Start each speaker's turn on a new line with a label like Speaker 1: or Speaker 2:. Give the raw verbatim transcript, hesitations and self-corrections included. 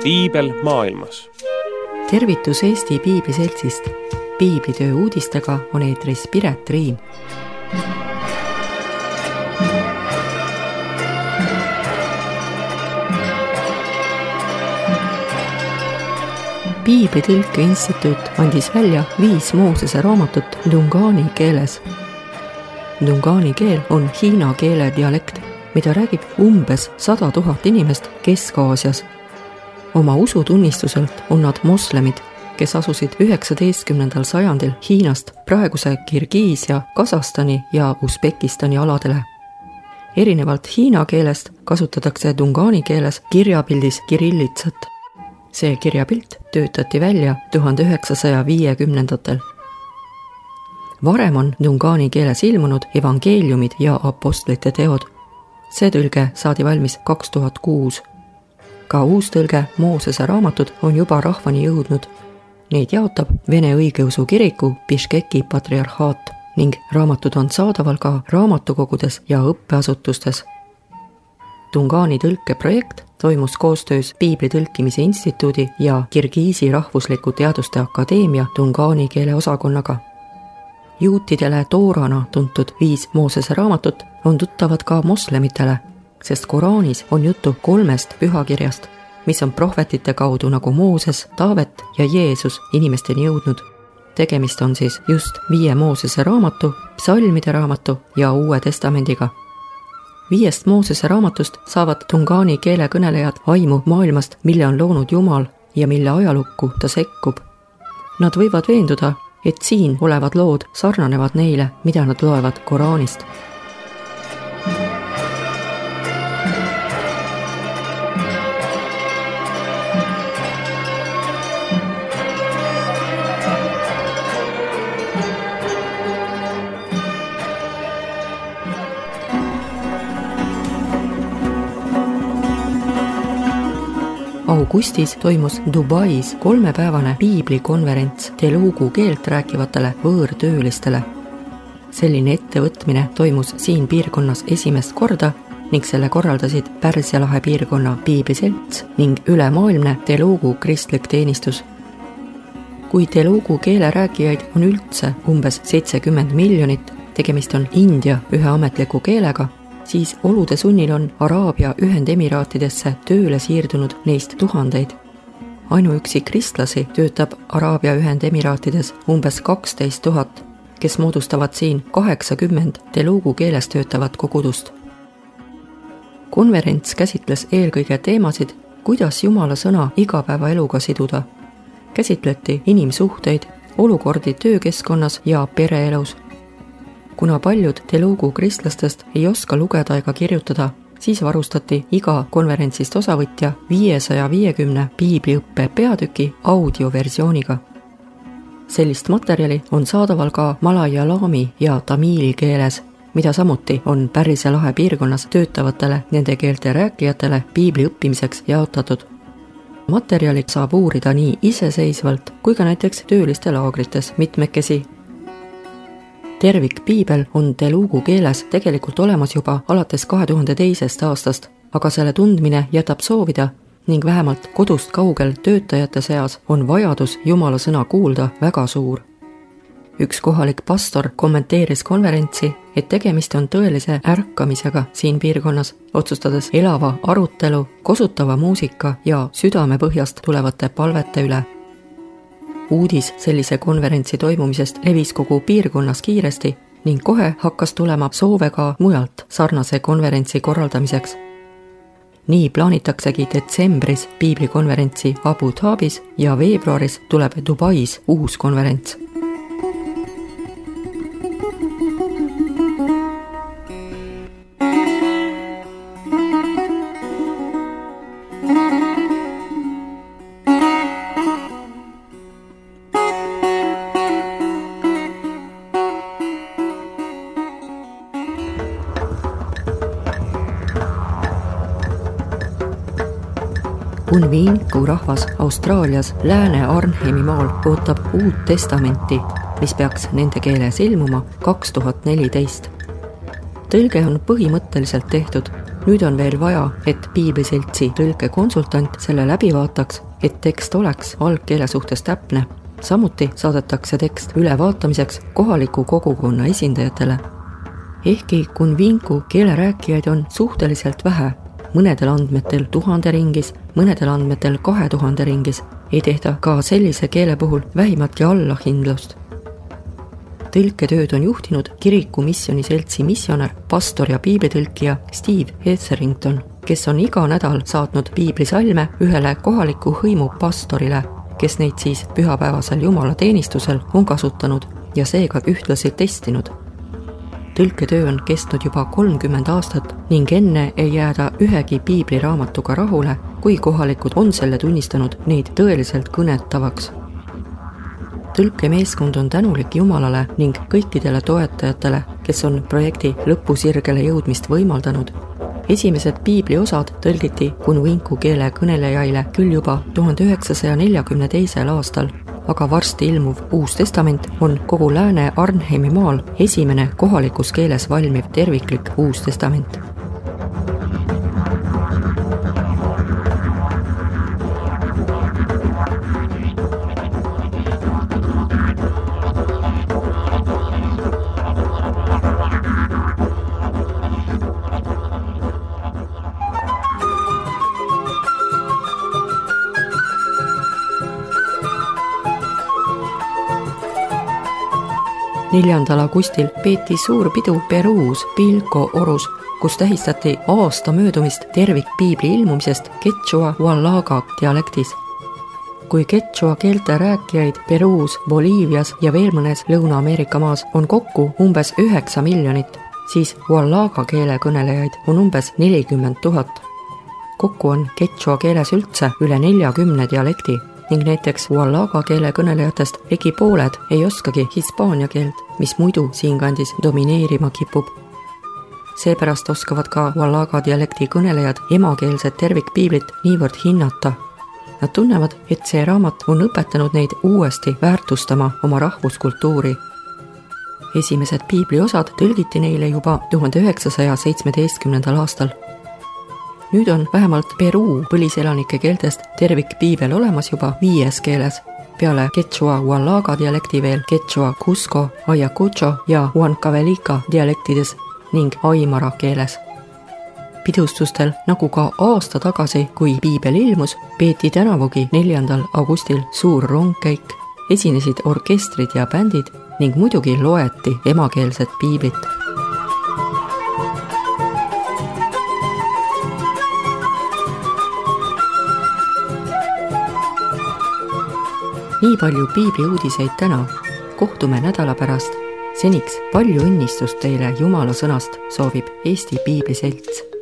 Speaker 1: piibel maailmas.
Speaker 2: Tervitus Eesti Piibliseltsist. Piiblitöö uudistega on eetris Piret Riim. Piiblitõlke instituut andis välja viis Moosese raamatut Dungani keeles. Dungani keel on hiina keele dialekt, mida räägib umbes sada tuhat inimest Kesk-Aasias. Oma usutunnistuselt on nad moslemid, kes asusid üheksateistkümnendal sajandil Hiinast praeguse Kirgiisia, Kasahstani ja Usbekistani aladele. Erinevalt hiina keelest kasutatakse Dungani keeles kirjapildis kirillitsat. See kirjapilt töötati välja tuhande üheksasaja viiekümnendatel. Varem on Dungani keeles ilmunud evangeeliumid ja apostlite teod. See tõlge saadi valmis kaks tuhat kuus. Ka uus tõlge Moosese raamatud on juba rahvani jõudnud. Neid jaotab Vene õigeusu kiriku Biškeki patriarhaat ning raamatud on saadaval ka raamatukogudes ja õppeasutustes. Dungani tõlkeprojekt toimus koostöös Piibli tõlkimise instituudi ja Kirgiisi rahvusliku teaduste akadeemia Dungani keele osakonnaga. Juutidele toorana tuntud viis Moosese raamatut on tuttavad ka moslemitele, sest Koraanis on juttu kolmest pühakirjast, mis on prohvetite kaudu nagu Mooses, Taavet ja Jeesus inimesteni jõudnud. Tegemist on siis just viie Moosese raamatu, psalmide raamatu ja Uue Testamendiga. Viiest Moosese raamatust saavad Dungani keele kõnelejad aimu maailmast, mille on loonud Jumal ja mille ajalukku ta sekkub. Nad võivad veenduda, et siin olevad lood sarnanevad neile, mida nad loevad Koraanist. Augustis toimus Dubais kolmepäevane piiblikonverents telugu keelt rääkivatele võõrtöölistele. Selline ettevõtmine toimus siin piirkonnas esimest korda ning selle korraldasid Pärsia lahe piirkonna piibliselts ning ülemaailmne telugu kristlik teenistus. Kui telugu keele rääkijaid on üldse umbes seitsekümmend miljonit, tegemist on India ühe ametliku keelega, siis olude sunnil on Araabia Ühendemiraatidesse tööle siirdunud neist tuhandeid. Ainuüksi kristlasi töötab Araabia Ühendemiraatides umbes kaksteist tuhat, kes moodustavad siin kaheksakümmend telugu keeles töötavat kogudust. Konverents käsitles eelkõige teemasid, kuidas Jumala sõna igapäevaeluga siduda. Käsitleti inimsuhteid, olukordi töökeskkonnas ja pereelus. Kuna paljud telugu kristlastest ei oska lugeda ega kirjutada, siis varustati iga konverentsist osavõtja viiesaja viiekümne piibliõppe peatüki audioversiooniga. Sellist materjali on saadaval ka malajalami ja tamiili keeles, mida samuti on Pärsia lahe piirkonnas töötavatele nende keelte rääkijatele piibli õppimiseks jaotatud. Materjali saab uurida nii iseseisvalt kui ka näiteks tööliste laagrites mitmekesi. Tervik piibel on telugu keeles tegelikult olemas juba alates kahe tuhande teisest aastast, aga selle tundmine jätab soovida ning vähemalt kodust kaugel töötajate seas on vajadus Jumala sõna kuulda väga suur. Üks kohalik pastor kommenteeris konverentsi, et tegemist on tõelise ärkamisega siin piirkonnas, otsustades elava arutelu, kosutava muusika ja südamepõhjast tulevate palvete üle. Uudis sellise konverentsi toimumisest levis kogu piirkonnas kiiresti ning kohe hakkas tulema soove ka mujalt sarnase konverentsi korraldamiseks. Nii plaanitaksegi detsembris piiblikonverentsi Abu Dhabis ja veebruaris tuleb Dubais uus konverents. Kunviinku rahvas Austraalias Lääne Arnhemi maal ootab uut testamenti, mis peaks nende keeles ilmuma kaks tuhat neliteist. Tõlge on põhimõtteliselt tehtud nüüd on veel vaja, et piibliseltsi tõlkekonsultant selle läbi vaataks, et tekst oleks algkeele suhtes täpne. Samuti saadetakse tekst ülevaatamiseks kohaliku kogukonna esindajatele. Ehkki Kunvinku keelerääkijaid on suhteliselt vähe, mõnedel andmetel tuhande ringis, mõnedel andmetel kahe tuhande ringis, ei tehta ka sellise keele puhul vähimatki allahindlust. Tõlketööd on juhtinud kiriku missiooniseltsi missionär, pastor ja piiblitõlkija Steve Etherington, kes on iga nädal saatnud piiblisalme ühele kohaliku hõimu pastorile, kes neid siis pühapäevasel jumalateenistusel on kasutanud ja seega ühtlasi testinud. Tõlketöö on kestnud juba kolmkümmend aastat ning enne ei jääda ühegi piibliraamatuga rahule, kui kohalikud on selle tunnistanud neid tõeliselt kõnetavaks. Tõlkemeeskond on tänulik Jumalale ning kõikidele toetajatele, kes on projekti lõpusirgele jõudmist võimaldanud. Esimesed piibliosad tõlgiti Kunvinku keele kõnelejaile küll juba tuhande üheksasaja neljakümne teisel aastal, aga varsti ilmuv Uus Testament on kogu Lääne Arnheimi maal esimene kohalikus keeles valmiv terviklik Uus Testament. neljandal augustil peeti suur pidu Peruus Pilco orus, kus tähistati aasta möödumist tervikpiibli ilmumisest Quechua Huallaga dialektis. Kui Quechua keelte rääkijaid Peruus, Boliivias ja veel mõnes Lõuna-Ameerika maas on kokku umbes üheksa miljonit, siis Huallaga keele kõnelejaid on umbes nelikümmend tuhat. Kokku on Quechua keeles üldse üle neljakümne dialekti ning näiteks Huallaga keele kõnelejatest ligi pooled ei oskagi hispaania keelt, mis muidu siinkandis domineerima kipub. Seepärast oskavad ka Huallaga dialekti kõnelejad emakeelset tervikpiiblit niivõrd hinnata. Nad tunnevad, et see raamat on õpetanud neid uuesti väärtustama oma rahvuskultuuri. Esimesed piibliosad tõlgiti neile juba tuhande üheksasaja seitsmeteistkümnendal aastal. Nüüd on vähemalt Peruu põliselanike keeltest tervikpiibel olemas juba viies keeles, peale Quechua Huallaga dialekti veel Quechua Cusco, Ayacucho ja Huancavelica dialektides ning Aymara keeles. Pidustustel, nagu ka aasta tagasi, kui piibel ilmus, peeti tänavugi neljandal augustil suur rongkäik, esinesid orkestrid ja bändid ning muidugi loeti emakeelset piiblit. Nii palju piibli uudiseid täna. Kohtume nädala pärast. Seniks palju õnnistust teile Jumala sõnast soovib Eesti Piibliselts.